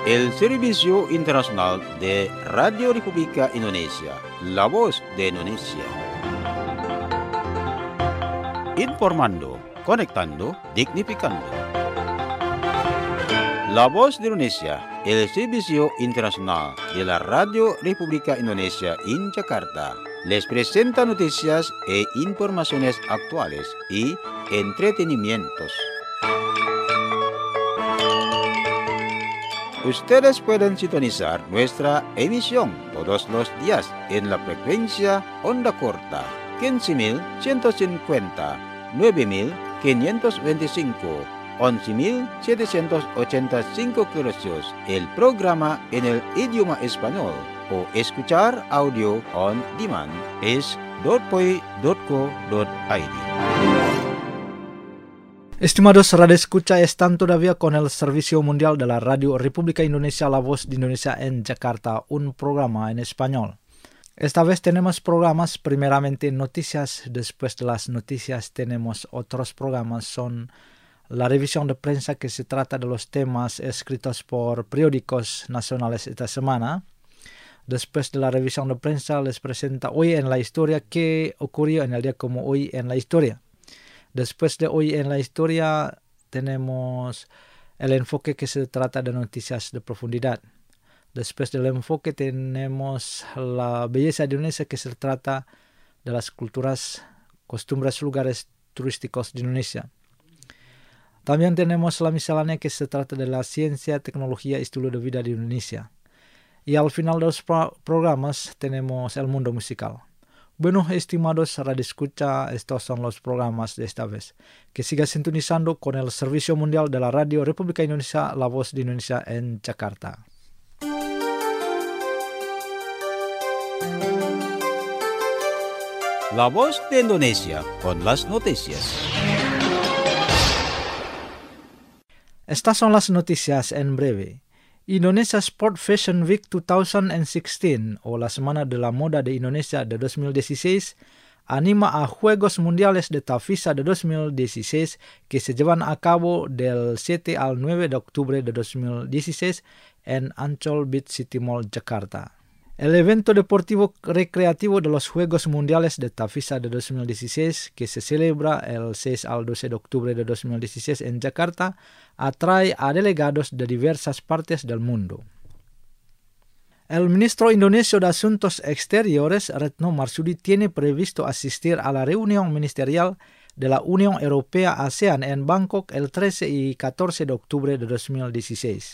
el Servicio Internacional de Radio República Indonesia, la voz de Indonesia. Informando, conectando, dignificando. La voz de Indonesia, el Servicio Internacional de la Radio República Indonesia en Jakarta, les presenta noticias e informaciones actuales y entretenimientos. Ustedes pueden sintonizar nuestra emisión todos los días en la frecuencia onda corta 15.150, 9.525, 11.785 kHz, el programa en el idioma español, o escuchar audio on demand es .poi.co.id. Estimados radioescucha, están todavía con el Servicio Mundial de la Radio República Indonesia, la voz de Indonesia en Jakarta, un programa en español. Esta vez tenemos programas, primeramente noticias, después de las noticias tenemos otros programas, son la revisión de prensa que se trata de los temas escritos por periódicos nacionales esta semana. Después de la revisión de prensa les presenta Hoy en la Historia, qué ocurrió en el día como hoy en la historia. Después de Hoy en la Historia tenemos el enfoque que se trata de noticias de profundidad. Después del enfoque tenemos la belleza de Indonesia, que se trata de las culturas, costumbres, lugares turísticos de Indonesia. También tenemos la miscelánea, que se trata de la ciencia, tecnología y estilo de vida de Indonesia. Y al final de los programas tenemos el mundo musical. Bueno, estimados radioescucha, estos son los programas de esta vez. Que siga sintonizando con el Servicio Mundial de la Radio República Indonesia, la voz de Indonesia en Jakarta. La voz de Indonesia con las noticias. Estas son las noticias en breve. Indonesia Sport Fashion Week 2016, o la Semana de la Moda de Indonesia de 2016, anima a Juegos Mundiales de Tavisa de 2016 que se llevan a cabo del 7 al 9 de octubre de 2016 en Ancol Beach City Mall, Jakarta. El evento deportivo recreativo de los Juegos Mundiales de Tavisa de 2016, que se celebra el 6 al 12 de octubre de 2016 en Jakarta, atrae a delegados de diversas partes del mundo. El ministro indonesio de Asuntos Exteriores, Retno Marsudi, tiene previsto asistir a la reunión ministerial de la Unión Europea-ASEAN en Bangkok el 13 y 14 de octubre de 2016.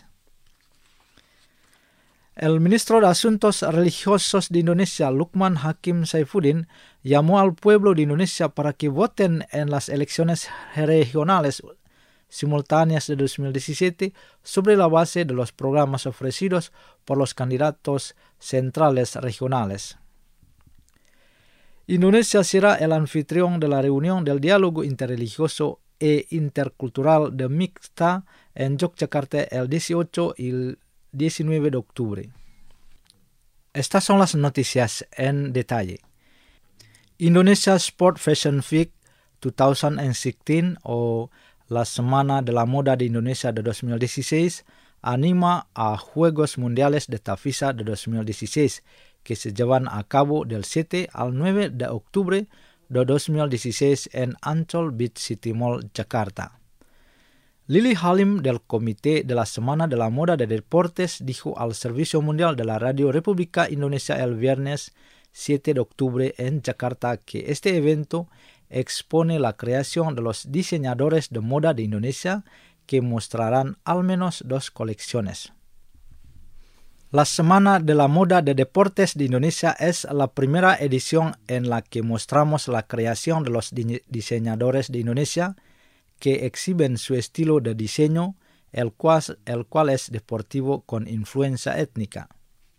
El ministro de Asuntos Religiosos de Indonesia, Lukman Hakim Saifuddin, llamó al pueblo de Indonesia para que voten en las elecciones regionales simultáneas de 2017 sobre la base de los programas ofrecidos por los candidatos centrales regionales. Indonesia será el anfitrión de la reunión del diálogo interreligioso e intercultural de MIKTA en Yogyakarta el 18 y el 19 de octubre. Estas son las noticias en detalle. Indonesia Sport Fashion Week 2016, o la Semana de la Moda de Indonesia de 2016, anima a Juegos Mundiales de Tavisa de 2016, que se llevan a cabo del 7 al 9 de octubre de 2016 en Ancol Beach City Mall, Jakarta. Lili Halim del Comité de la Semana de la Moda de Deportes dijo al Servicio Mundial de la Radio República Indonesia el viernes 7 de octubre en Jakarta que este evento expone la creación de los diseñadores de moda de Indonesia, que mostrarán al menos 2 colecciones. La Semana de la Moda de Deportes de Indonesia es la primera edición en la que mostramos la creación de los diseñadores de Indonesia, que exhiben su estilo de diseño, el cual es deportivo con influencia étnica.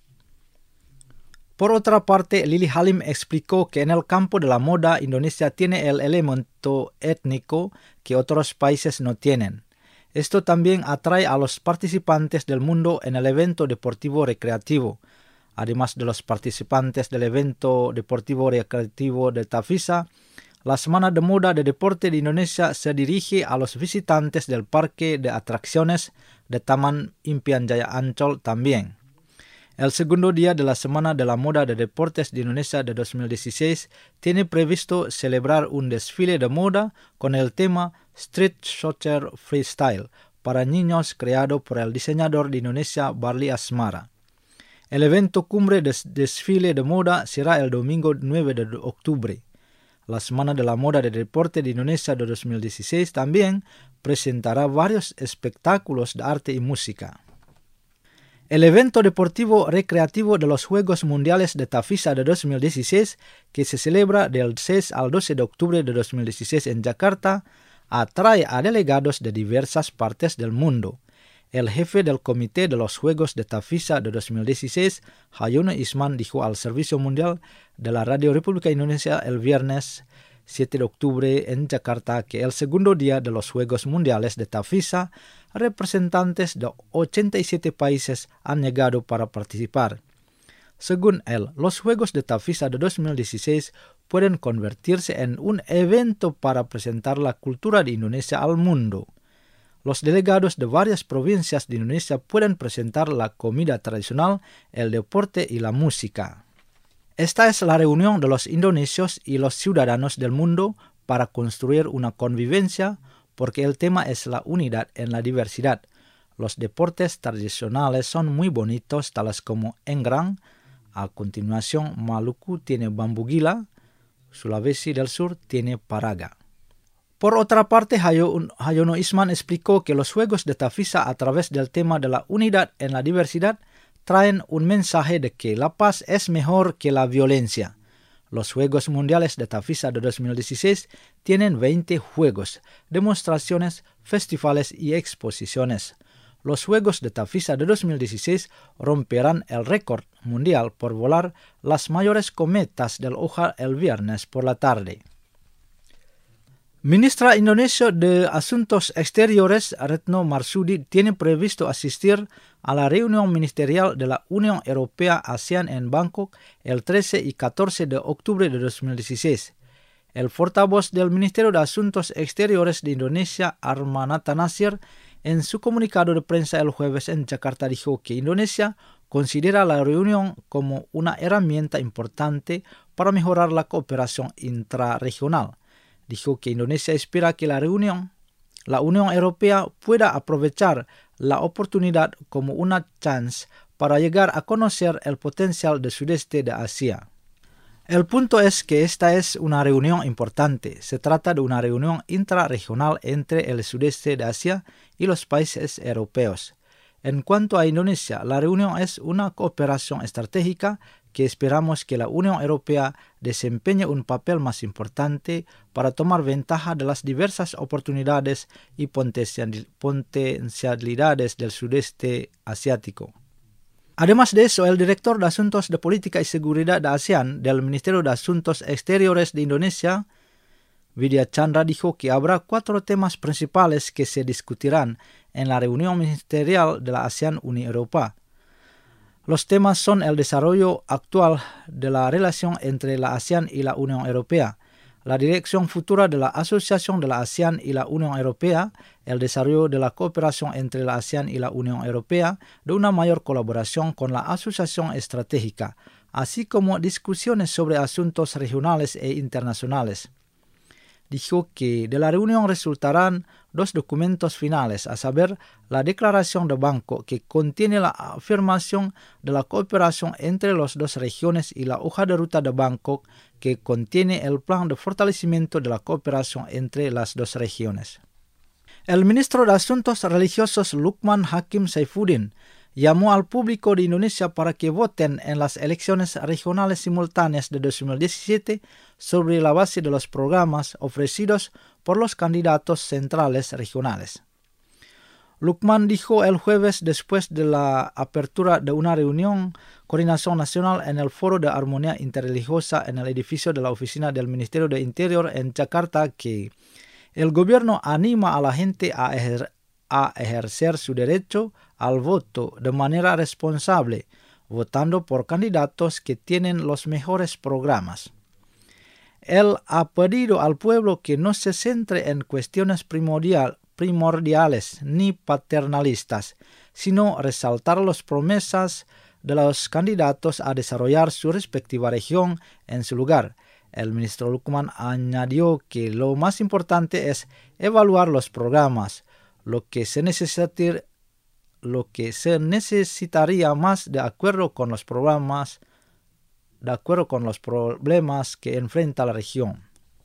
Por otra parte, Lili Halim explicó que en el campo de la moda, Indonesia tiene el elemento étnico que otros países no tienen. Esto también atrae a los participantes del mundo en el evento deportivo recreativo. Además de los participantes del evento deportivo recreativo de Tavisa, la Semana de Moda de Deporte de Indonesia se dirige a los visitantes del Parque de Atracciones de Taman Impian Jaya Ancol también. El segundo día de la Semana de la Moda de Deportes de Indonesia de 2016 tiene previsto celebrar un desfile de moda con el tema Street Soccer Freestyle para niños creado por el diseñador de Indonesia Barli Asmara. El evento cumbre de desfile de moda será el domingo 9 de octubre. La Semana de la Moda de Deporte de Indonesia de 2016 también presentará varios espectáculos de arte y música. El evento deportivo recreativo de los Juegos Mundiales de Tafisa de 2016, que se celebra del 6 al 12 de octubre de 2016 en Yakarta, atrae a delegados de diversas partes del mundo. El jefe del Comité de los Juegos de Tafisa de 2016, Hayono Isman, dijo al Servicio Mundial de la Radio República Indonesia el viernes 7 de octubre en Yakarta que el segundo día de los Juegos Mundiales de Tafisa, representantes de 87 países han llegado para participar. Según él, los Juegos de Tafisa de 2016 pueden convertirse en un evento para presentar la cultura de Indonesia al mundo. Los delegados de varias provincias de Indonesia pueden presentar la comida tradicional, el deporte y la música. Esta es la reunión de los indonesios y los ciudadanos del mundo para construir una convivencia, porque el tema es la unidad en la diversidad. Los deportes tradicionales son muy bonitos, tales como Engrang. A continuación, Maluku tiene bambu gila, Sulawesi del Sur tiene paraga. Por otra parte, Hayono Isman explicó que los Juegos de Tafisa a través del tema de la unidad en la diversidad traen un mensaje de que la paz es mejor que la violencia. Los Juegos Mundiales de Tafisa de 2016 tienen 20 juegos, demostraciones, festivales y exposiciones. Los Juegos de Tafisa de 2016 romperán el récord mundial por volar las mayores cometas del Ojal el viernes por la tarde. Ministra Indonesia de Asuntos Exteriores, Retno Marsudi, tiene previsto asistir a la reunión ministerial de la Unión Europea-ASEAN en Bangkok el 13 y 14 de octubre de 2016. El portavoz del Ministerio de Asuntos Exteriores de Indonesia, Armanata Nasir, en su comunicado de prensa el jueves en Yakarta dijo que Indonesia considera la reunión como una herramienta importante para mejorar la cooperación intrarregional. Dijo que Indonesia espera que la Unión Europea pueda aprovechar la oportunidad como una chance para llegar a conocer el potencial del sudeste de Asia. El punto es que esta es una reunión importante. Se trata de una reunión intrarregional entre el sudeste de Asia y los países europeos. En cuanto a Indonesia, la reunión es una cooperación estratégica que esperamos que la Unión Europea desempeñe un papel más importante para tomar ventaja de las diversas oportunidades y potencialidades del sudeste asiático. Además de eso, el director de Asuntos de Política y Seguridad de ASEAN del Ministerio de Asuntos Exteriores de Indonesia, Vidya Chandra, dijo que habrá 4 temas principales que se discutirán en la reunión ministerial de la ASEAN-Uni Europa. Los temas son el desarrollo actual de la relación entre la ASEAN y la Unión Europea, la dirección futura de la asociación de la ASEAN y la Unión Europea, el desarrollo de la cooperación entre la ASEAN y la Unión Europea, de una mayor colaboración con la asociación estratégica, así como discusiones sobre asuntos regionales e internacionales. Dijo que de la reunión resultarán 2 documentos finales, a saber, la Declaración de Bangkok, que contiene la afirmación de la cooperación entre las 2 regiones, y la hoja de ruta de Bangkok, que contiene el plan de fortalecimiento de la cooperación entre las 2 regiones. El ministro de Asuntos Religiosos Lukman Hakim Saifuddin llamó al público de Indonesia para que voten en las elecciones regionales simultáneas de 2017 sobre la base de los programas ofrecidos por los candidatos centrales regionales. Lukman dijo el jueves, después de la apertura de una reunión coordinación nacional en el Foro de Armonía Interreligiosa en el edificio de la Oficina del Ministerio de Interior en Yakarta, que el gobierno anima a la gente a ejercer su derecho al voto de manera responsable, votando por candidatos que tienen los mejores programas. Él ha pedido al pueblo que no se centre en cuestiones primordiales ni paternalistas, sino resaltar las promesas de los candidatos a desarrollar su respectiva región en su lugar. El ministro Lukman añadió que lo más importante es evaluar los programas, lo que se necesitaría más de acuerdo con los problemas que enfrenta la región.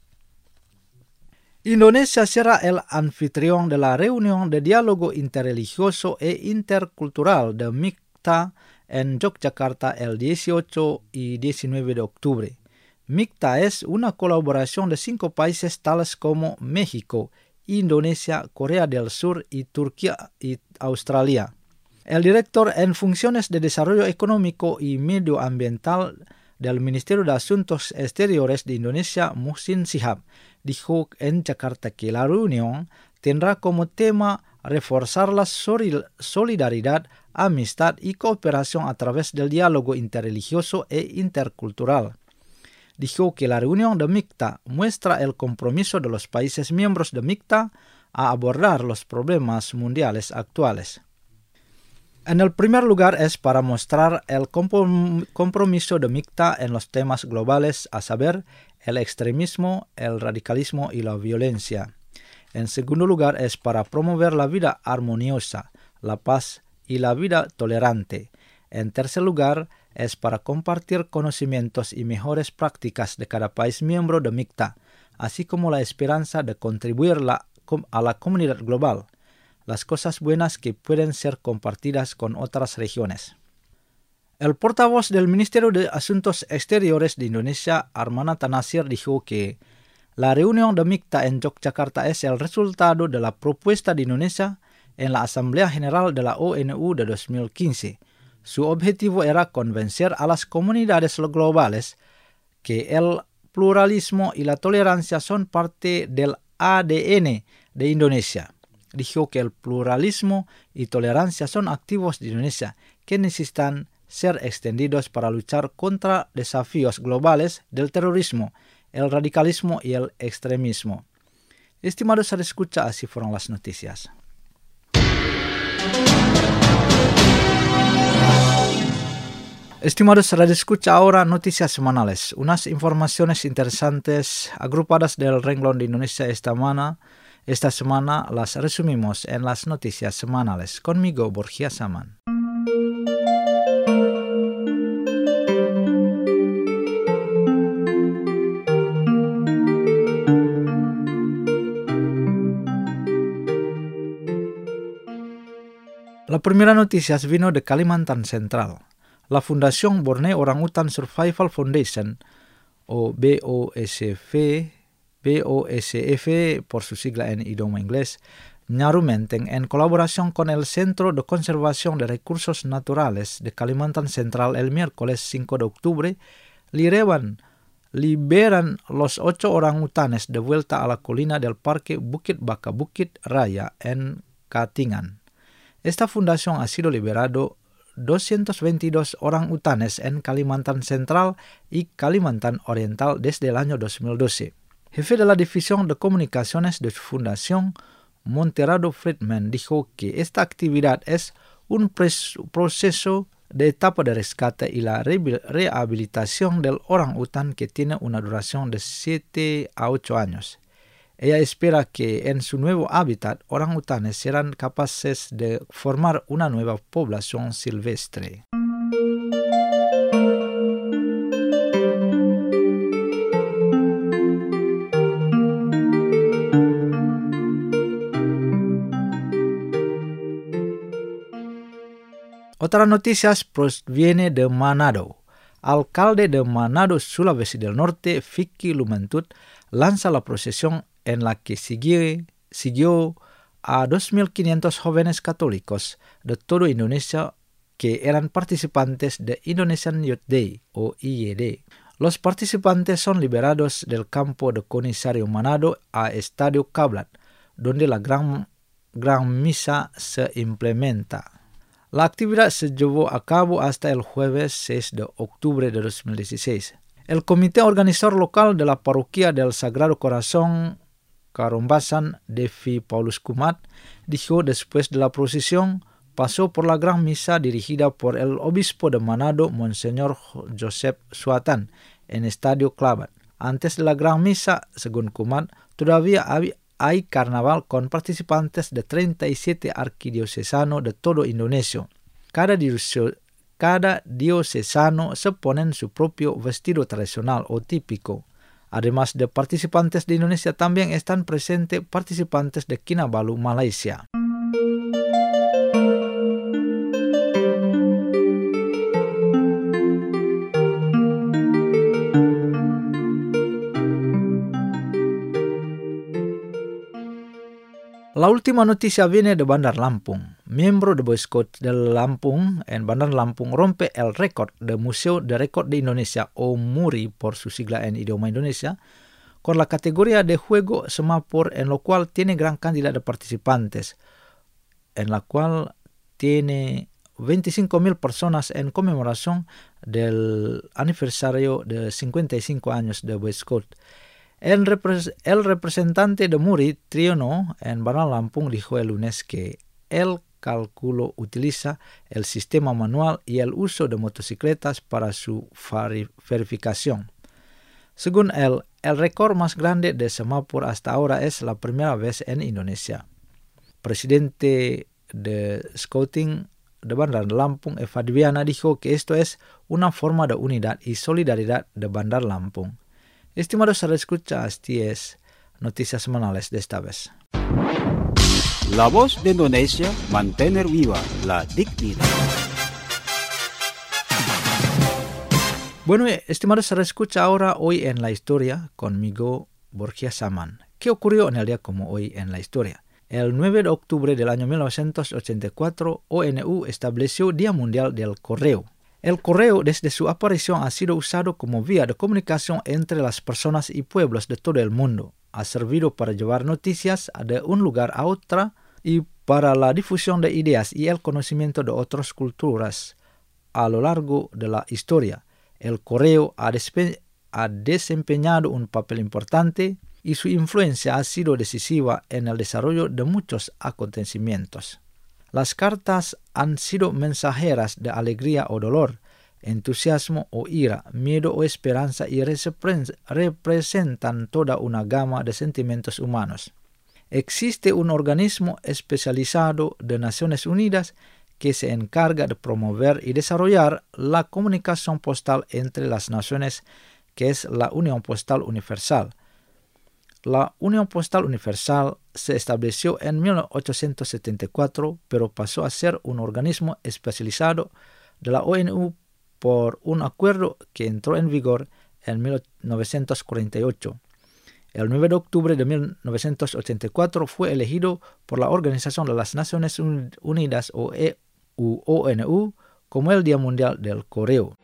Indonesia será el anfitrión de la reunión de diálogo interreligioso e intercultural de MIKTA en Yogyakarta el 18 y 19 de octubre. MIKTA es una colaboración de 5 países tales como México, Indonesia, Corea del Sur y Turquía y Australia. El director en funciones de Desarrollo Económico y Medioambiental del Ministerio de Asuntos Exteriores de Indonesia, Muhsin Shihab, dijo en Jakarta que la reunión tendrá como tema reforzar la solidaridad, amistad y cooperación a través del diálogo interreligioso e intercultural. Dijo que la reunión de MIKTA muestra el compromiso de los países miembros de MIKTA a abordar los problemas mundiales actuales. En el primer lugar es para mostrar el compromiso de MIKTA en los temas globales, a saber, el extremismo, el radicalismo y la violencia. En segundo lugar es para promover la vida armoniosa, la paz y la vida tolerante. En tercer lugar es para compartir conocimientos y mejores prácticas de cada país miembro de MIKTA, así como la esperanza de contribuir a la comunidad global, las cosas buenas que pueden ser compartidas con otras regiones. El portavoz del Ministerio de Asuntos Exteriores de Indonesia, Armanata Nasir, dijo que la reunión de MIKTA en Yogyakarta es el resultado de la propuesta de Indonesia en la Asamblea General de la ONU de 2015. Su objetivo era convencer a las comunidades globales que el pluralismo y la tolerancia son parte del ADN de Indonesia. Dijo que el pluralismo y tolerancia son activos de Indonesia que necesitan ser extendidos para luchar contra desafíos globales del terrorismo, el radicalismo y el extremismo. Estimados radioescucha, así fueron las noticias. Estimados radioescucha, ahora noticias semanales. Unas informaciones interesantes agrupadas del renglón de Indonesia esta semana las resumimos en las noticias semanales. Conmigo, Borgia Saman. La primera noticia vino de Kalimantan Central. La Fundación Borneo Orangutan Survival Foundation, o BOSF por su sigla en idioma inglés, Nyarumenteng, en colaboración con el Centro de Conservación de Recursos Naturales de Kalimantan Central el miércoles 5 de octubre, liberan los 8 orangutanes de vuelta a la colina del Parque Bukit Baka Bukit Raya en Katingan. Esta fundación ha sido liberado 222 orangutanes en Kalimantan Central y Kalimantan Oriental desde el año 2012. Jefe de la División de Comunicaciones de su fundación, Monterado Friedman, dijo que esta actividad es un proceso de etapa de rescate y la rehabilitación del orangután que tiene una duración de 7 a 8 años. Ella espera que en su nuevo hábitat, orangutanes serán capaces de formar una nueva población silvestre. Otra noticia proviene de Manado. Alcalde de Manado, Sulawesi del Norte, Vicky Lumentut, lanza la procesión en la que siguió a 2.500 jóvenes católicos de todo Indonesia que eran participantes de Indonesian Youth Day o IYD. Los participantes son liberados del campo de Conisario Manado a Estadio Kablat, donde la gran misa se implementa. La actividad se llevó a cabo hasta el jueves 6 de octubre de 2016. El comité organizador local de la parroquia del Sagrado Corazón Carombasan de Fi Paulus Kumat dijo después de la procesión pasó por la gran misa dirigida por el obispo de Manado, Monseñor Joseph Suatan, en Estadio Clavat. Antes de la gran misa, según Kumat, todavía hay carnaval con participantes de 37 arquidiocesanos de todo Indonesia. Cada diocesano se pone su propio vestido tradicional o típico. Además de participantes de Indonesia, también están presentes participantes de Kinabalu, Malaysia. La última noticia viene de Bandar Lampung. Miembro de Boy Scout de Lampung en Bandar Lampung rompe el récord del Museo de Récord de Indonesia o MURI por su sigla en idioma Indonesia, con la categoría de juego semapur, en lo cual tiene gran cantidad de participantes, en la cual tiene 25.000 personas en conmemoración del aniversario de 55 años de Boy Scout. El representante de MURI, Triono, en Bandar Lampung, dijo el lunes que el cálculo utiliza el sistema manual y el uso de motocicletas para su verificación. Según él, el récord más grande de semapur hasta ahora es la primera vez en Indonesia. Presidente de Scouting de Bandar Lampung, Eva Diviana, dijo que esto es una forma de unidad y solidaridad de Bandar Lampung. Estimados escucha, así es noticias semanales de esta vez. La voz de Indonesia, mantener viva la dignidad. Bueno, estimados escucha, ahora hoy en la historia conmigo, Borgia Saman. ¿Qué ocurrió en el día como hoy en la historia? El 9 de octubre del año 1984, ONU estableció Día Mundial del Correo. El correo desde su aparición ha sido usado como vía de comunicación entre las personas y pueblos de todo el mundo. Ha servido para llevar noticias de un lugar a otra y para la difusión de ideas y el conocimiento de otras culturas. A lo largo de la historia, el correo ha desempeñado un papel importante y su influencia ha sido decisiva en el desarrollo de muchos acontecimientos. Las cartas han sido mensajeras de alegría o dolor, entusiasmo o ira, miedo o esperanza y representan toda una gama de sentimientos humanos. Existe un organismo especializado de Naciones Unidas que se encarga de promover y desarrollar la comunicación postal entre las naciones, que es la Unión Postal Universal. La Unión Postal Universal se estableció en 1874, pero pasó a ser un organismo especializado de la ONU por un acuerdo que entró en vigor en 1948. El 9 de octubre de 1984 fue elegido por la Organización de las Naciones Unidas o ONU como el Día Mundial del Correo.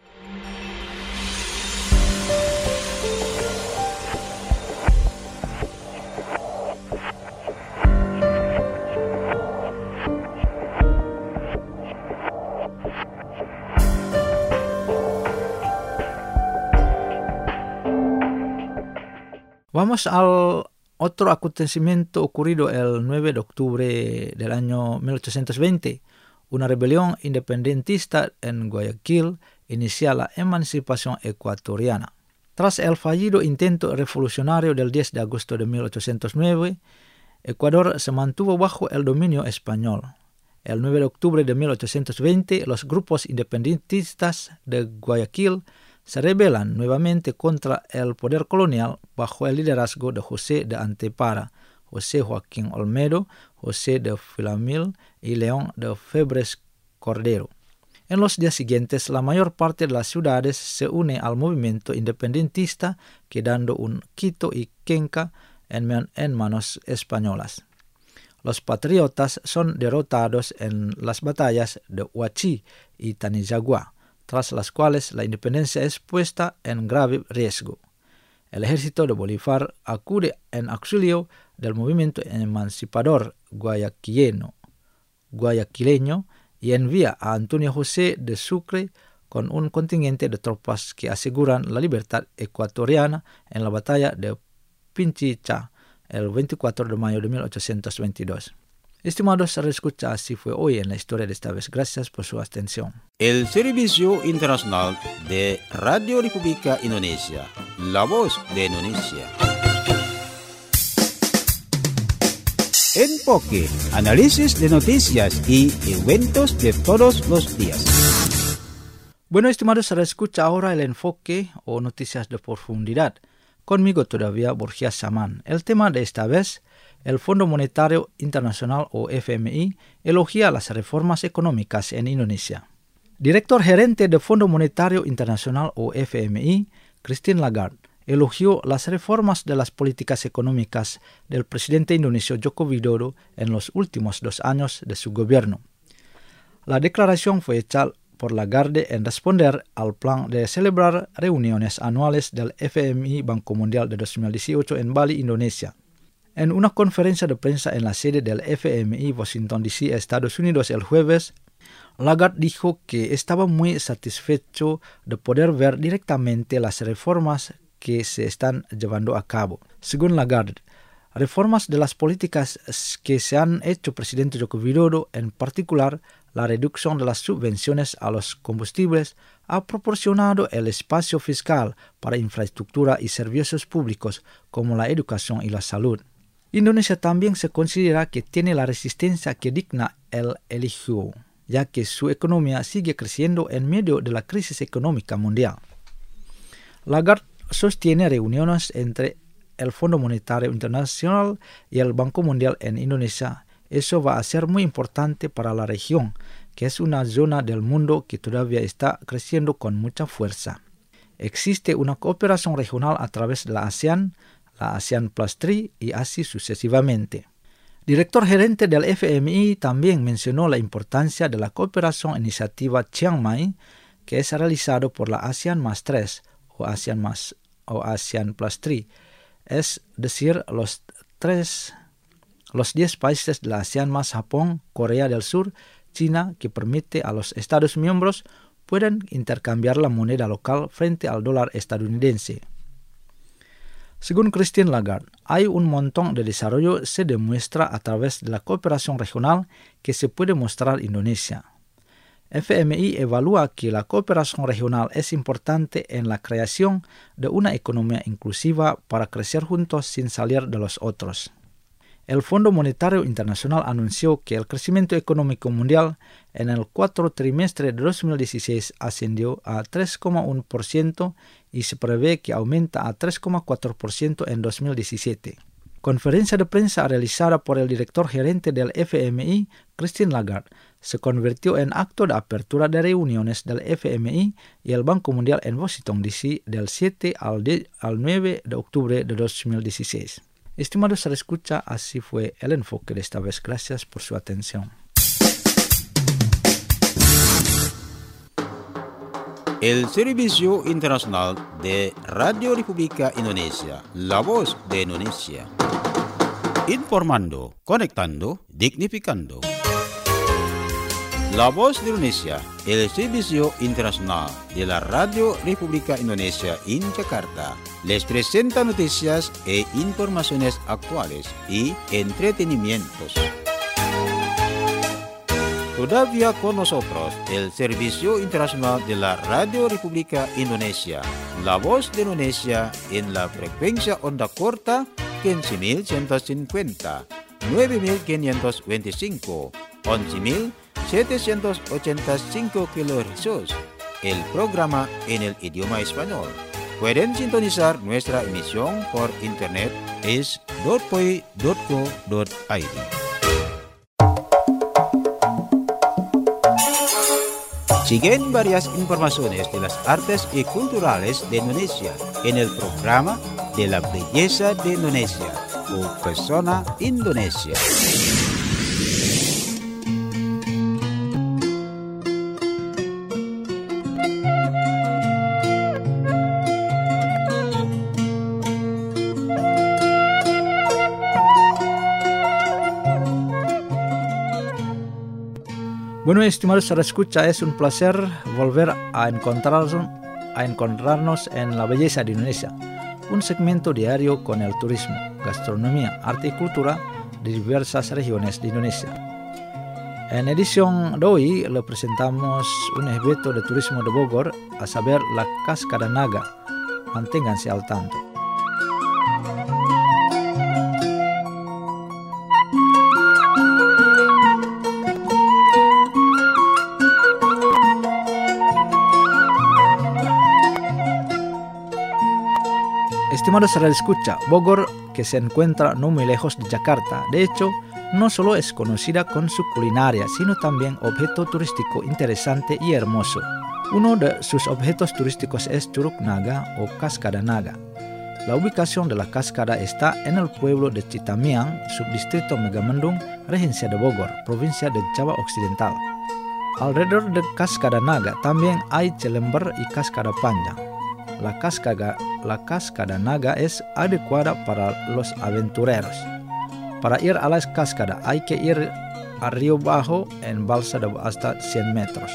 Vamos al otro acontecimiento ocurrido el 9 de octubre del año 1820. Una rebelión independentista en Guayaquil inicia la emancipación ecuatoriana. Tras el fallido intento revolucionario del 10 de agosto de 1809, Ecuador se mantuvo bajo el dominio español. El 9 de octubre de 1820, los grupos independentistas de Guayaquil se rebelan nuevamente contra el poder colonial bajo el liderazgo de José de Antepara, José Joaquín Olmedo, José de Filamil y León de Febres Cordero. En los días siguientes, la mayor parte de las ciudades se une al movimiento independentista, quedando un Quito y Cuenca en manos españolas. Los patriotas son derrotados en las batallas de Huachi y Taniyagua, tras las cuales la independencia es puesta en grave riesgo. El ejército de Bolívar acude en auxilio del movimiento emancipador guayaquileño y envía a Antonio José de Sucre con un contingente de tropas que aseguran la libertad ecuatoriana en la batalla de Pichincha el 24 de mayo de 1822. Estimados escucha, así fue hoy en la historia de esta vez. Gracias por su atención. El Servicio Internacional de Radio República Indonesia, la voz de Indonesia. Enfoque, análisis de noticias y eventos de todos los días. Bueno, estimados escucha, ahora el enfoque o noticias de profundidad. Conmigo todavía Borja Saman. El tema de esta vez, el Fondo Monetario Internacional o FMI elogia las reformas económicas en Indonesia. Director gerente del Fondo Monetario Internacional o FMI, Christine Lagarde, elogió las reformas de las políticas económicas del presidente indonesio Joko Widodo en los últimos 2 años de su gobierno. La declaración fue hecha por Lagarde en responder al plan de celebrar reuniones anuales del FMI Banco Mundial de 2018 en Bali, Indonesia. En una conferencia de prensa en la sede del FMI Washington DC, Estados Unidos, el jueves, Lagarde dijo que estaba muy satisfecho de poder ver directamente las reformas que se están llevando a cabo. Según Lagarde, reformas de las políticas que se han hecho presidente Joko Widodo, en particular la reducción de las subvenciones a los combustibles, ha proporcionado el espacio fiscal para infraestructura y servicios públicos como la educación y la salud. Indonesia también se considera que tiene la resistencia que digna el elogio, ya que su economía sigue creciendo en medio de la crisis económica mundial. Lagarde sostiene reuniones entre el Fondo Monetario Internacional y el Banco Mundial en Indonesia. Eso va a ser muy importante para la región, que es una zona del mundo que todavía está creciendo con mucha fuerza. Existe una cooperación regional a través de la ASEAN Plus 3 y así sucesivamente. Director gerente del FMI también mencionó la importancia de la cooperación iniciativa Chiang Mai, que es realizado por la ASEAN más 3 o ASEAN Plus 3, es decir, los 10 países de la ASEAN más Japón, Corea del Sur, China, que permite a los Estados miembros puedan intercambiar la moneda local frente al dólar estadounidense. Según Christine Lagarde, hay un montón de desarrollo se demuestra a través de la cooperación regional que se puede mostrar Indonesia. FMI evalúa que la cooperación regional es importante en la creación de una economía inclusiva para crecer juntos sin salir de los otros. El Fondo Monetario Internacional anunció que el crecimiento económico mundial en el 4º trimestre de 2016 ascendió a 3,1% y se prevé que aumenta a 3,4% en 2017. Conferencia de prensa realizada por el director gerente del FMI, Christine Lagarde, se convirtió en acto de apertura de reuniones del FMI y el Banco Mundial en Washington DC del 7 al 9 de octubre de 2016. Estimados escucha, así fue el enfoque de esta vez. Gracias por su atención. El Servicio Internacional de Radio República Indonesia, la voz de Indonesia. Informando, conectando, dignificando. La voz de Indonesia, el Servicio Internacional de la Radio República Indonesia en Jakarta, les presenta noticias e informaciones actuales y entretenimientos. Todavía con nosotros el Servicio Internacional de la Radio República Indonesia, la voz de Indonesia en la frecuencia onda corta 15.150, 9.525, 11.785 kHz, el programa en el idioma español. Pueden sintonizar nuestra emisión por internet es .poi.co.id. Siguen varias informaciones de las artes y culturales de Indonesia en el programa de la belleza de Indonesia o Persona Indonesia. Bueno, estimados escucha, es un placer volver a encontrarnos en La Belleza de Indonesia, un segmento diario con el turismo, gastronomía, arte y cultura de diversas regiones de Indonesia. En edición de hoy le presentamos un evento de turismo de Bogor, a saber la Cascada Naga. Manténganse al tanto. Estimados radioescucha, Bogor, que se encuentra no muy lejos de Yakarta, de hecho, no solo es conocida con su culinaria, sino también objeto turístico interesante y hermoso. Uno de sus objetos turísticos es Curug Naga o Cascada Naga. La ubicación de la cascada está en el pueblo de Citamiang, subdistrito Megamendung, regencia de Bogor, provincia de Java Occidental. Alrededor de Cascada Naga también hay Celember y Cascada Panjang. La cascada Naga es adecuada para los aventureros. Para ir a la cascada hay que ir a río bajo en balsa de hasta 100 metros.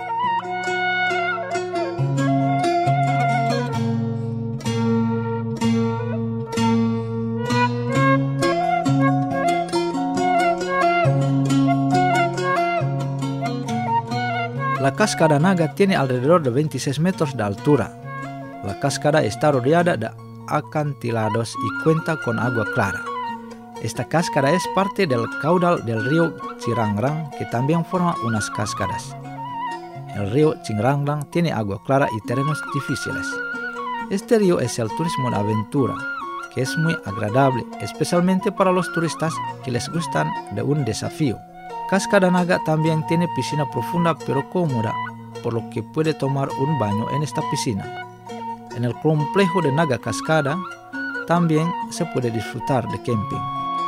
La cascada Naga tiene alrededor de 26 metros de altura. La cascada está rodeada de acantilados y cuenta con agua clara. Esta cascada es parte del caudal del río Cirangrang, que también forma unas cascadas. El río Cirangrang tiene agua clara y terrenos difíciles. Este río es el turismo de aventura, que es muy agradable, especialmente para los turistas que les gustan de un desafío. Cascada Naga también tiene piscina profunda pero cómoda, por lo que puede tomar un baño en esta piscina. En el complejo de Naga Cascada también se puede disfrutar de camping.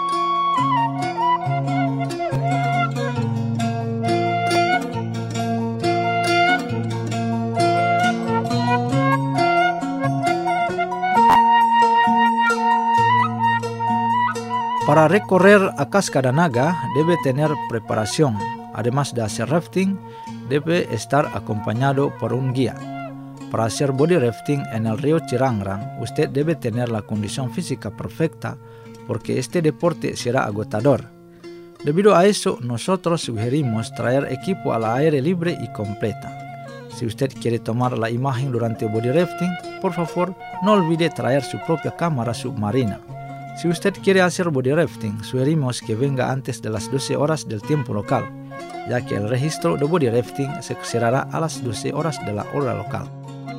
Para recorrer a Cascada Naga debe tener preparación. Además de hacer rafting, debe estar acompañado por un guía. Para hacer body rafting en el río Cirangrang, usted debe tener la condición física perfecta porque este deporte será agotador. Debido a eso, nosotros sugerimos traer equipo al aire libre y completa. Si usted quiere tomar la imagen durante body rafting, por favor, no olvide traer su propia cámara submarina. Si usted quiere hacer body rafting, sugerimos que venga antes de las 12 horas del tiempo local, ya que el registro de body rafting se cerrará a las 12 horas de la hora local.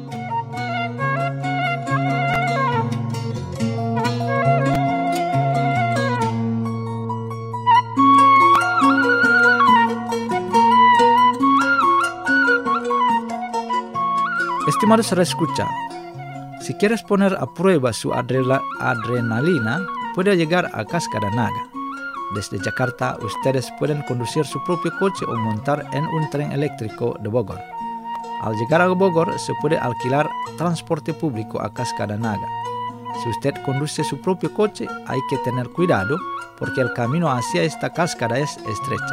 Estimados radioescucha, si quieres poner a prueba su adrenalina, puede llegar a Cascada Naga. Desde Yakarta, ustedes pueden conducir su propio coche o montar en un tren eléctrico de Bogor. Al llegar a Bogor, se puede alquilar transporte público a Cascada Naga. Si usted conduce su propio coche, hay que tener cuidado porque el camino hacia esta cascada es estrecha.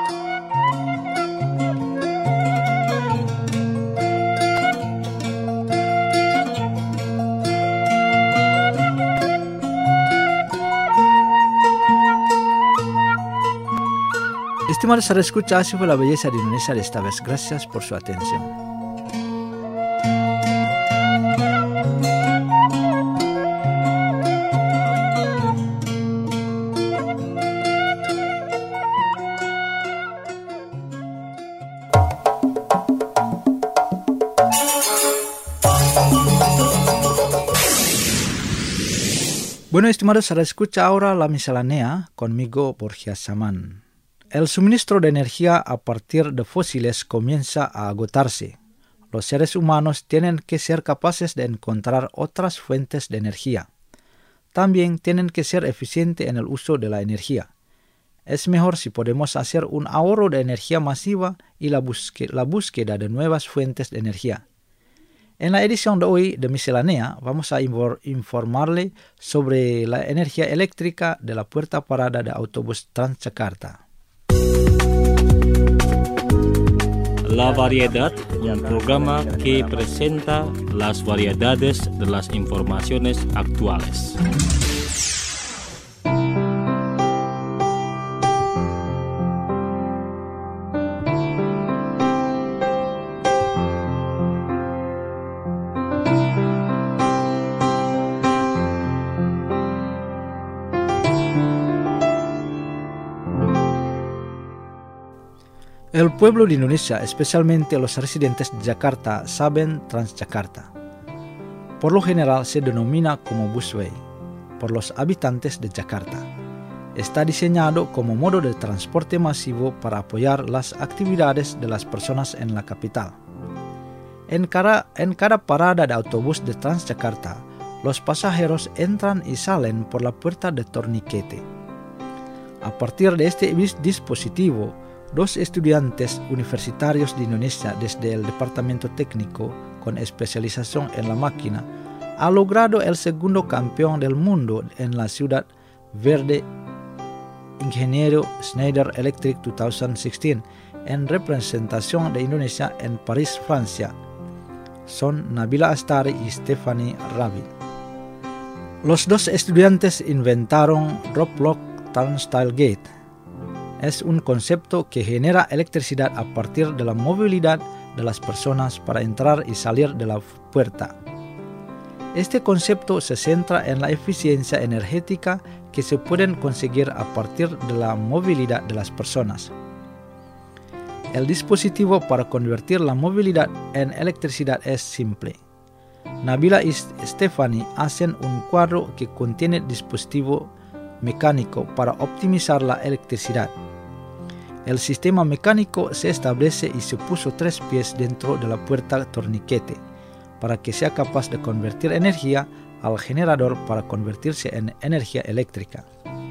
Estimados radioescucha, así fue La Belleza de Indonesia de esta vez. Gracias por su atención. Bueno, estimados radioescucha, ahora la miscelánea conmigo, Borja Saman. El suministro de energía a partir de fósiles comienza a agotarse. Los seres humanos tienen que ser capaces de encontrar otras fuentes de energía. También tienen que ser eficientes en el uso de la energía. Es mejor si podemos hacer un ahorro de energía masiva y la búsqueda de nuevas fuentes de energía. En la edición de hoy de Miscelánea vamos a informarle sobre la energía eléctrica de la puerta parada de autobús Transjakarta. La Variedad, un programa que presenta las variedades de las informaciones actuales. El pueblo de Indonesia, especialmente los residentes de Jakarta, saben Transjakarta. Por lo general se denomina como busway por los habitantes de Jakarta. Está diseñado como modo de transporte masivo para apoyar las actividades de las personas en la capital. En cada parada de autobús de Transjakarta, los pasajeros entran y salen por la puerta de torniquete. A partir de este dispositivo, 2 estudiantes universitarios de Indonesia desde el Departamento Técnico con especialización en la máquina ha logrado el segundo campeón del mundo en la ciudad verde Ingeniero Schneider Electric 2016 en representación de Indonesia en París, Francia. Son Nabila Astari y Stephanie Rabi. Los 2 estudiantes inventaron Drop-Lock Turnstile Gate. Es un concepto que genera electricidad a partir de la movilidad de las personas para entrar y salir de la puerta. Este concepto se centra en la eficiencia energética que se pueden conseguir a partir de la movilidad de las personas. El dispositivo para convertir la movilidad en electricidad es simple. Nabila y Stephanie hacen un cuadro que contiene dispositivo mecánico para optimizar la electricidad. El sistema mecánico se establece y se puso 3 pies dentro de la puerta torniquete para que sea capaz de convertir energía al generador para convertirse en energía eléctrica.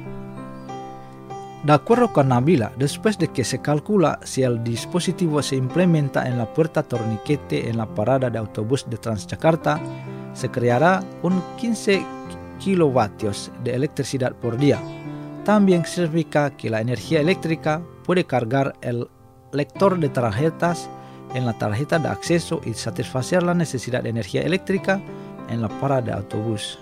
De acuerdo con Nabila, después de que se calcula si el dispositivo se implementa en la puerta torniquete en la parada de autobús de Transjakarta, se creará un 15 kilovatios de electricidad por día. También significa que la energía eléctrica puede cargar el lector de tarjetas en la tarjeta de acceso y satisfacer la necesidad de energía eléctrica en la parada de autobús.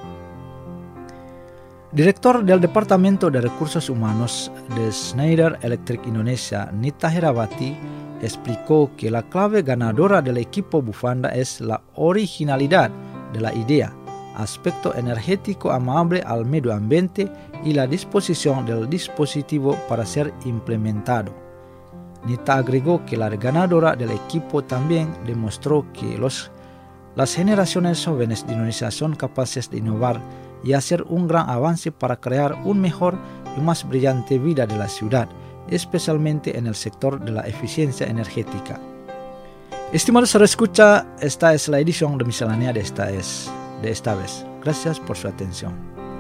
Director del Departamento de Recursos Humanos de Schneider Electric Indonesia, Nita Herawati, explicó que la clave ganadora del equipo bufanda es la originalidad de la idea, aspecto energético amable al medio ambiente y la disposición del dispositivo para ser implementado. Nita agregó que la ganadora del equipo también demostró que las generaciones jóvenes de Indonesia son capaces de innovar y hacer un gran avance para crear una mejor y más brillante vida de la ciudad, especialmente en el sector de la eficiencia energética. Estimados escucha, esta es la edición de Miscelánea de esta vez. Gracias por su atención.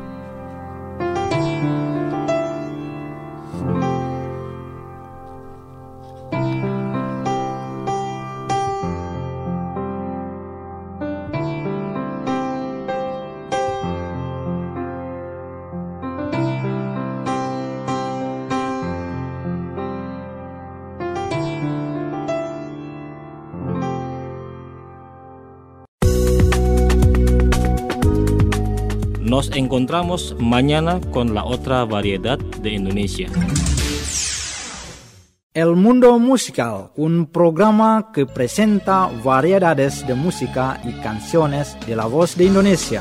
Nos encontramos mañana con la otra variedad de Indonesia. El Mundo Musical, un programa que presenta variedades de música y canciones de la voz de Indonesia.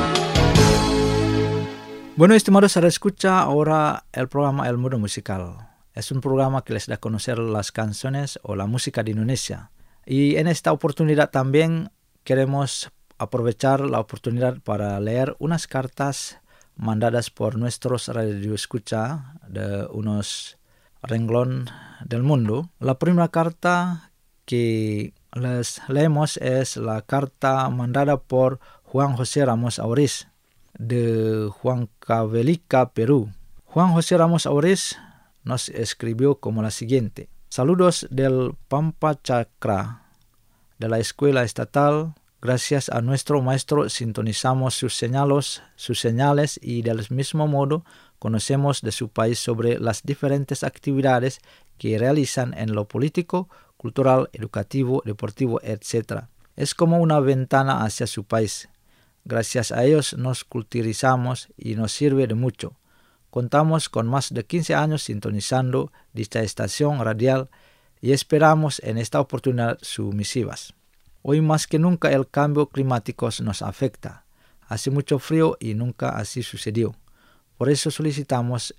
Bueno, estimados escucha, ahora el programa El Mundo Musical. Es un programa que les da a conocer las canciones o la música de Indonesia. Y en esta oportunidad también queremos aprovechar la oportunidad para leer unas cartas mandadas por nuestros radioescucha de unos renglón del mundo. La primera carta que les leemos es la carta mandada por Juan José Ramos Auris de Huancavelica, Perú. Juan José Ramos Auris nos escribió como la siguiente: saludos del Pampa Chakra de la Escuela Estatal. Gracias a nuestro maestro sintonizamos sus señales y del mismo modo conocemos de su país sobre las diferentes actividades que realizan en lo político, cultural, educativo, deportivo, etc. Es como una ventana hacia su país. Gracias a ellos nos culturizamos y nos sirve de mucho. Contamos con más de 15 años sintonizando dicha estación radial y esperamos en esta oportunidad sus misivas. Hoy más que nunca el cambio climático nos afecta. Hace mucho frío y nunca así sucedió. Por eso solicitamos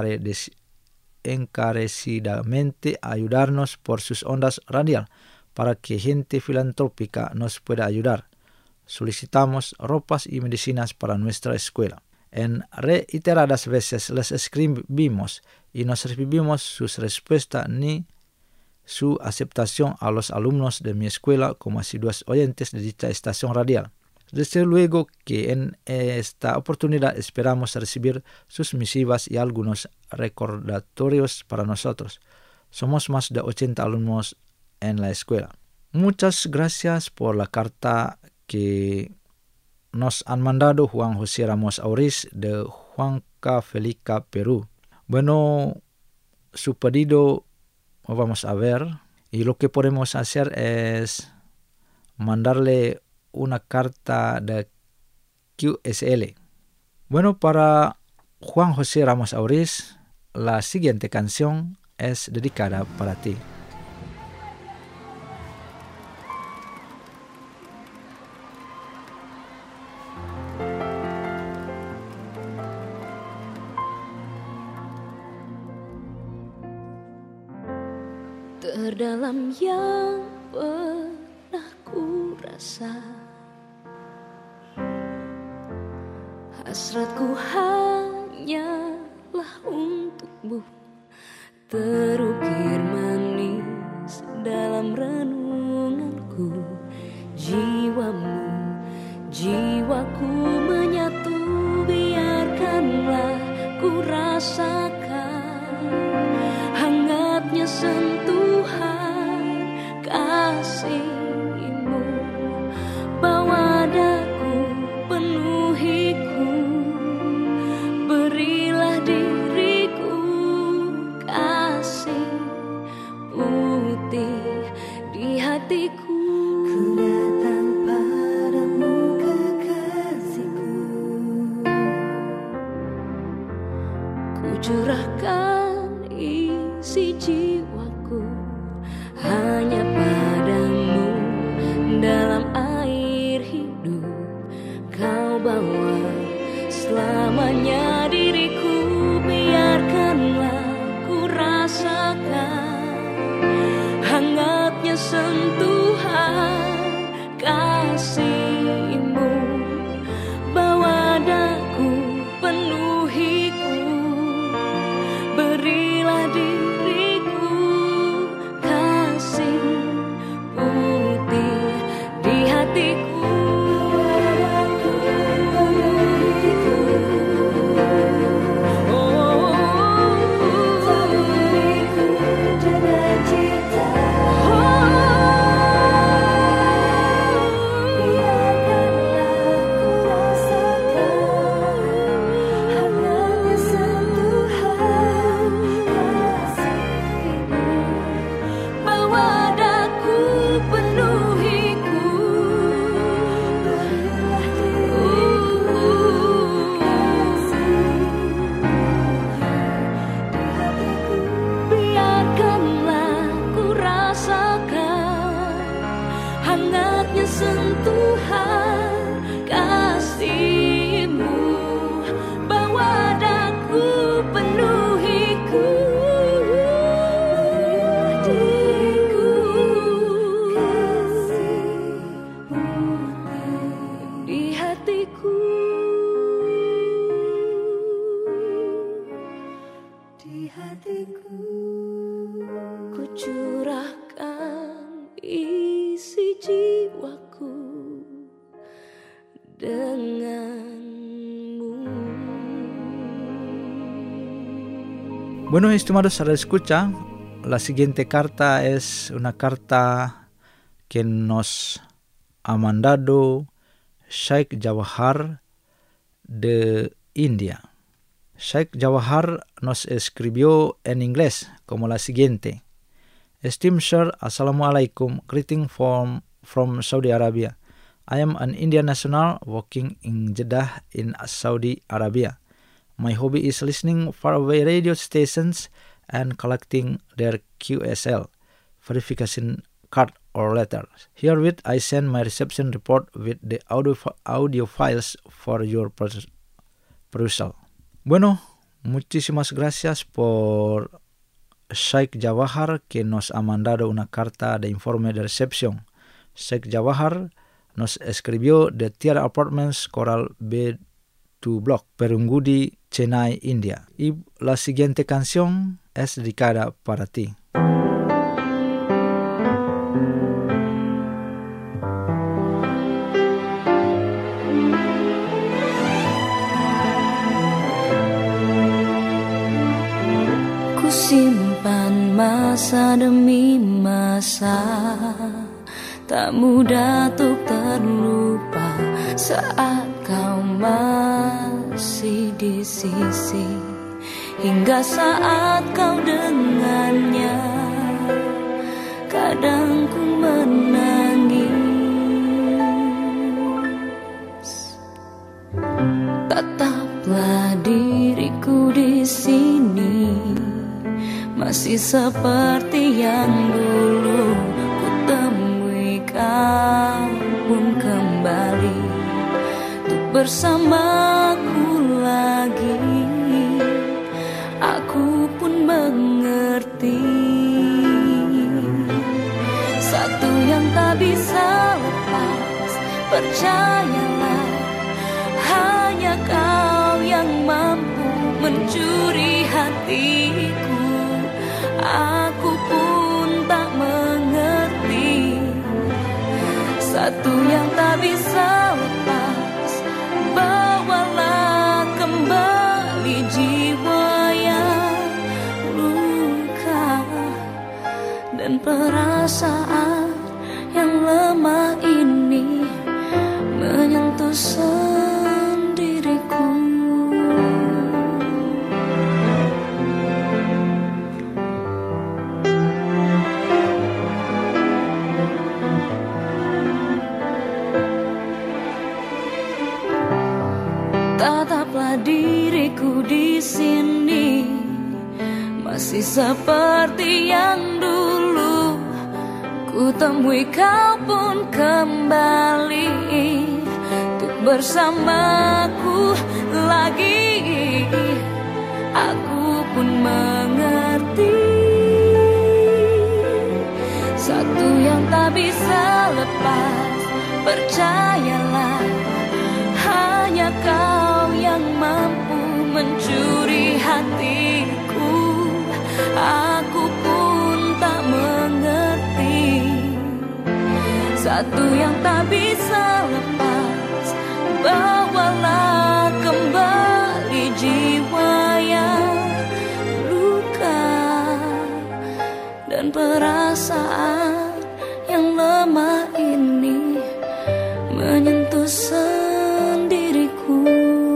encarecidamente ayudarnos por sus ondas radial para que gente filantrópica nos pueda ayudar. Solicitamos ropas y medicinas para nuestra escuela. En reiteradas veces les escribimos y no recibimos sus respuestas ni su aceptación a los alumnos de mi escuela como asiduos oyentes de dicha estación radial. Desde luego que en esta oportunidad esperamos recibir sus misivas y algunos recordatorios para nosotros. Somos más de 80 alumnos en la escuela. Muchas gracias por la carta que nos han mandado Juan José Ramos Auriz de Huancavelica, Perú. Bueno, su pedido vamos a ver y lo que podemos hacer es mandarle una carta de QSL. Bueno, para Juan José Ramos Auriz, la siguiente canción es dedicada para ti. Terdalam yang pernah ku rasa, hasratku hanyalah untukmu, terukir manis dalam renunganku. Jiwamu, jiwaku menyatu, biarkanlah ku rasakan hangatnya sentuhan kasih-Mu. Bawa daku, penuhiku, berilah diriku kasih putih di hatiku. Ku datang padamu kekasihku, ku curahkan isi jiwaku hanya padamu. Dalam air hidup kau bawa selamanya diriku, biarkanlah ku rasakan hangatnya sentuhan kasih-Mu. Bawa daku, penuhiku, berilah diriku kasih putih di hatiku. Bueno, estimados escucha, la siguiente carta es una carta que nos ha mandado Sheikh Jawahar de India. Sheikh Jawahar nos escribió en inglés como la siguiente. Esteemed Sir, Assalamualaikum, greeting from Saudi Arabia. I am an Indian national working in Jeddah in Saudi Arabia. My hobby is listening faraway radio stations and collecting their QSL, verification card or letters. Herewith, I send my reception report with the audio files for your perusal. Bueno, muchísimas gracias por Sheikh Jawahar, que nos ha mandado una carta de informe de recepción. Sheikh Jawahar nos escribió de Tiara Apartments, Coral B2 Block, Perungudi, Chennai, India. Y la siguiente canción es dedicada para ti. Simpan masa demi masa, tak mudah untuk terlupa saat kau masih di sisi, hingga saat kau dengannya. Kadang ku menangis, tataplah diriku di sini, masih seperti yang dulu ku temui kau pun kembali untuk bersamaku lagi. Aku pun mengerti satu yang tak bisa lepas, percayalah, hanya kau yang mampu mencuri hatiku. Aku pun tak mengerti satu yang tak bisa lepas, bawalah kembali jiwa yang luka dan perasaan yang lemah ini menyentuh sendiriku. Tataplah diriku di sini, masih seperti yang dulu ku temui kau pun kembali untuk bersamaku lagi. Aku pun mengerti satu yang tak bisa lepas, percayalah, hanya kau yang mampu mencuri hatiku. Aku pun tak mengerti satu yang tak bisa lepas, bawalah kembali jiwa yang luka dan perasaan yang lemah ini menyentuh sendiriku.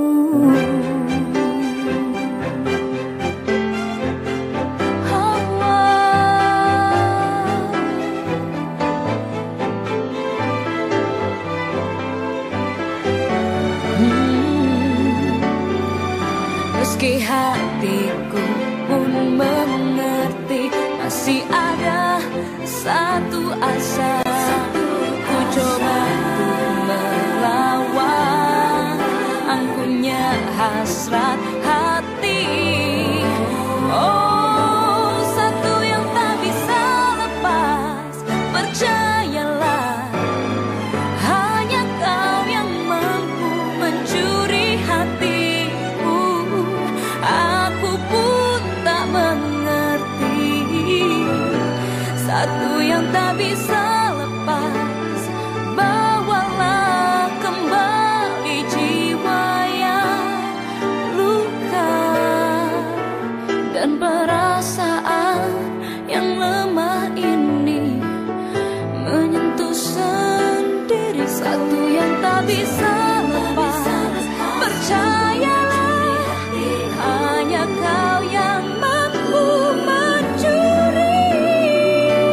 Meski hatiku pun mengerti, masih ada satu asa. Ku coba untuk melawan angkuhnya hasrat hati. Oh, satu yang tak bisa lepas, percayalah, hanya kau yang mampu mencuri hatiku. Aku pun tak mengerti satu yang tak bisa lepas, bawalah kembali jiwa yang luka dan perasaan yang lemah ini menyentuh sendiri. Satu yang tak bisa lepas, percayalah, hanya kau yang mampu mencuri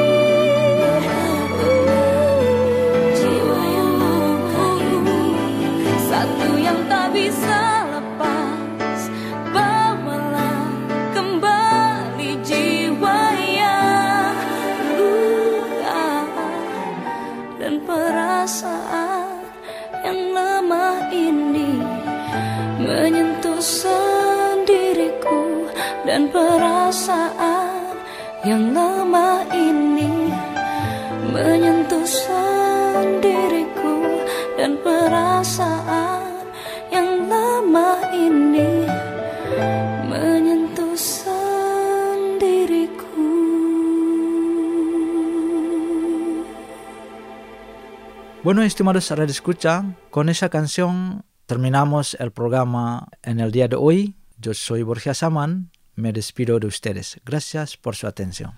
dan perasaan yang lemah ini menyentuh sendiriku, dan perasaan yang lemah ini menyentuh sendiriku. Bueno, estimados Radio Escucha, con esa canción terminamos el programa en el día de hoy. Yo soy Borja Saman, me despido de ustedes. Gracias por su atención.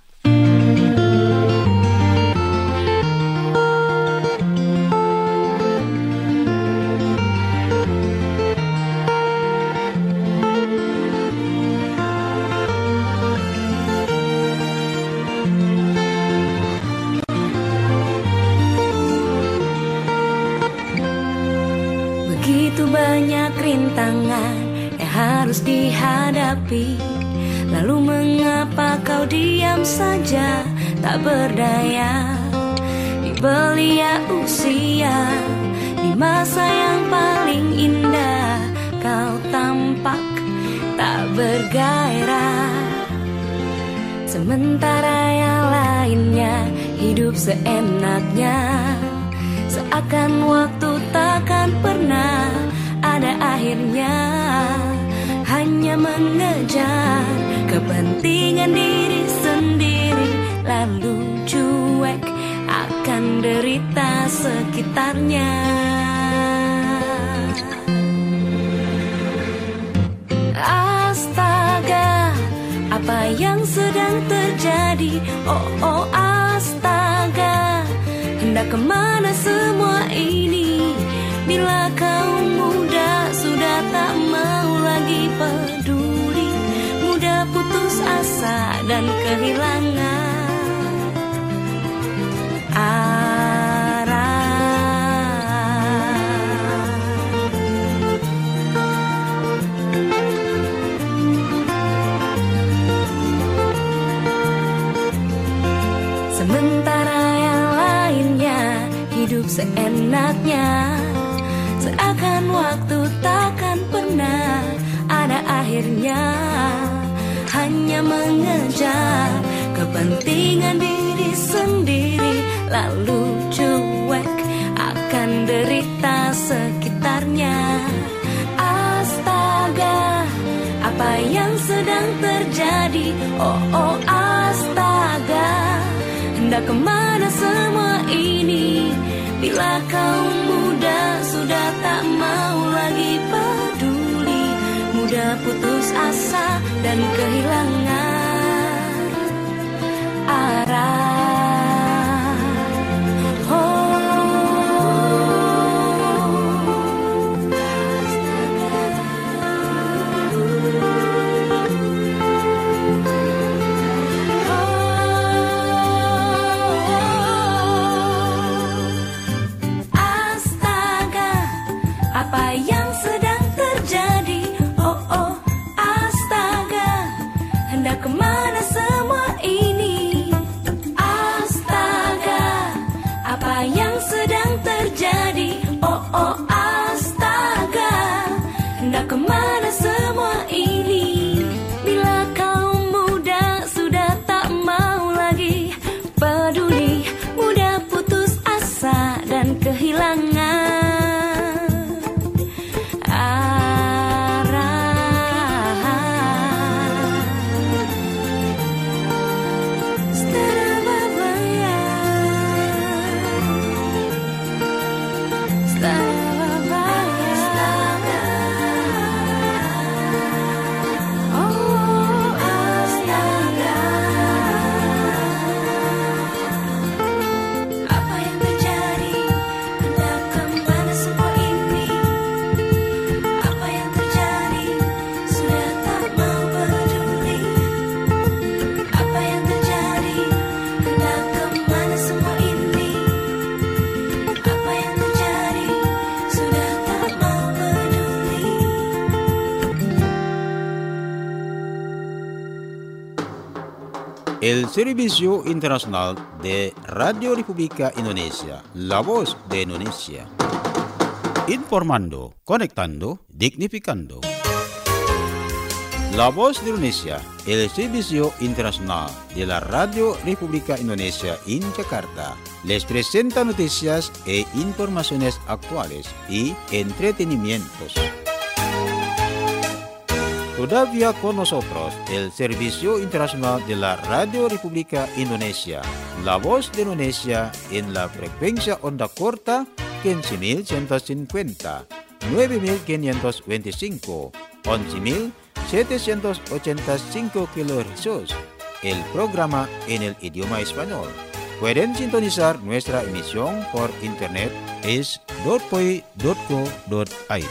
Begitu banyak rintangan yang harus dihadapi, lalu mengapa kau diam saja, tak berdaya? Di belia usia, di masa yang paling indah, kau tampak tak bergairah. Sementara yang lainnya hidup seenaknya, seakan waktu takkan pernah ada akhirnya. Hanya mengejar kepentingan diri sendiri, lalu cuek akan derita sekitarnya. Astaga, apa yang sedang terjadi? Oh astaga, hendak kemana semua ini? Bila kaum muda sudah tak mau lagi peduli, mudah putus asa dan kehilangan arah. Sementara yang lainnya hidup seenaknya, seakan waktu takkan pernah ada akhirnya. Hanya mengejar kepentingan diri sendiri, lalu cuek akan derita sekitarnya. Astaga, apa yang sedang terjadi? Oh astaga, hendak kemana semua ini? Bila kaum muda sudah tak mau lagi peduli, mudah putus asa dan kehilangan arah. Apa yang sedang terjadi? Oh astaga, hendak kemana semua ini? Astaga, apa yang sedang terjadi? Oh astaga, hendak kemana semua ini? Bila kaum muda sudah tak mau lagi peduli, mudah putus asa dan kehilangan El Servicio Internacional de Radio República Indonesia, la voz de Indonesia. Informando, conectando, dignificando. La Voz de Indonesia, el servicio internacional de la Radio República Indonesia en Jakarta, les presenta noticias e informaciones actuales y entretenimientos. Todavía con nosotros el Servicio Internacional de la Radio República Indonesia, La Voz de Indonesia en la frecuencia onda corta 15.150, 9.525, 11.785 kHz. El programa en el idioma español. Pueden sintonizar nuestra emisión por internet es .poi.co.id.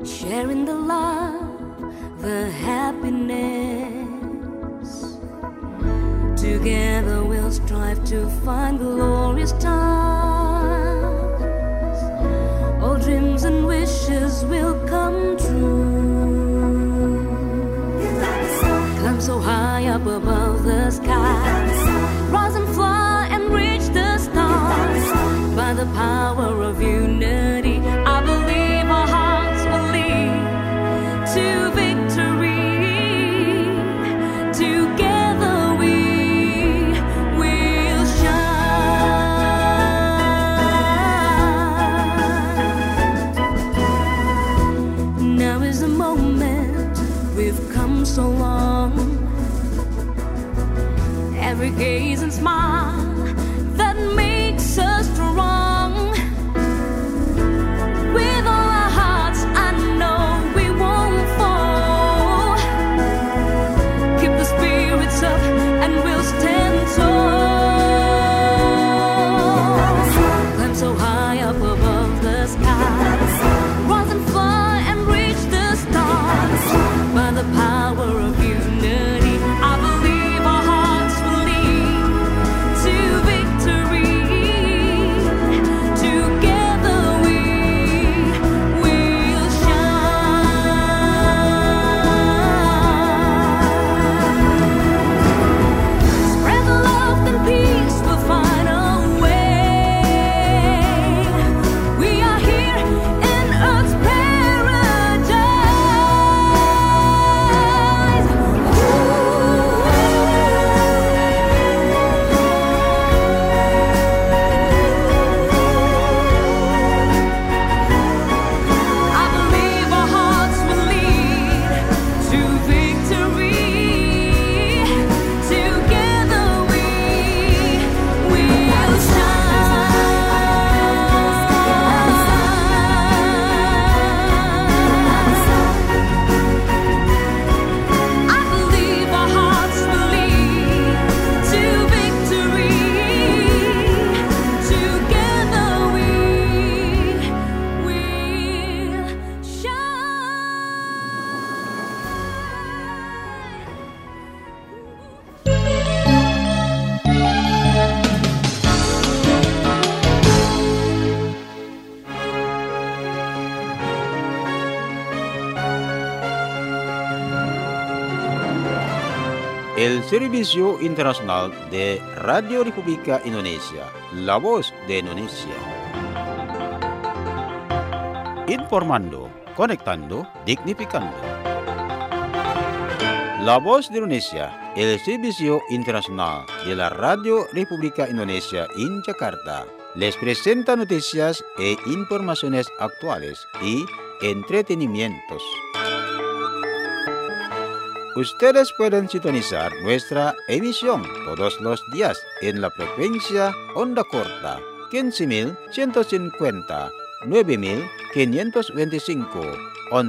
sharing the love, the happiness. Together we'll strive to find glorious times. All dreams and wishes will come true. Climb so high up above the sky, rise and fly and reach the stars. By the power of unity, I believe our hearts will lead to victory. Together we will shine. Now is the moment, we've come so long. Every gaze and smile that makes us strong. With all our hearts, I know we won't fall. Keep the spirits up and we'll stand tall. Climb so high up above the sky, rise and fly and reach the stars. By the power of unity, I believe our hearts will lead to victory. Together we will shine. Spread the love and peace, we'll find a way. We are here in earth's paradise. I believe our hearts will lead to victory. Together we will shine. I believe our hearts will lead to victory. Together we will El Servicio Internacional de Radio República Indonesia, La Voz de Indonesia. Informando, conectando, dignificando. La Voz de Indonesia, el Servicio Internacional de la Radio República Indonesia en Jakarta, les presenta noticias e informaciones actuales y entretenimientos. Ustedes pueden sintonizar nuestra emisión todos los días en la frecuencia onda corta 15.150, 9.525,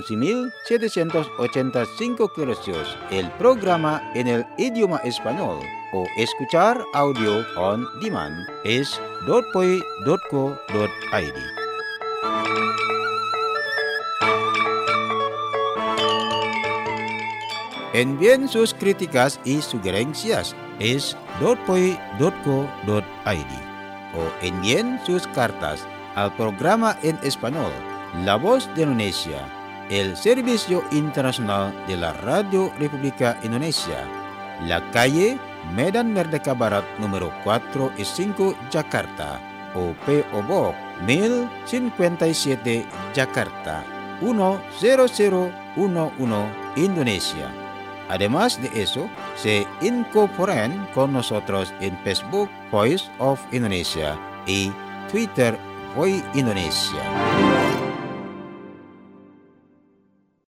11.785 kHz. El programa en el idioma español o escuchar audio on demand es .poi.co.id. Envíen sus críticas y sugerencias es .poi.co.id o envíen sus cartas al programa en español La Voz de Indonesia, el Servicio Internacional de la Radio República Indonesia, la calle Medan Merdeka Barat número 4 y 5 Jakarta o P.O. Box 1057 Jakarta 10011 Indonesia. Además de eso, se incorporan con nosotros en Facebook Voice of Indonesia y Twitter Voice Indonesia.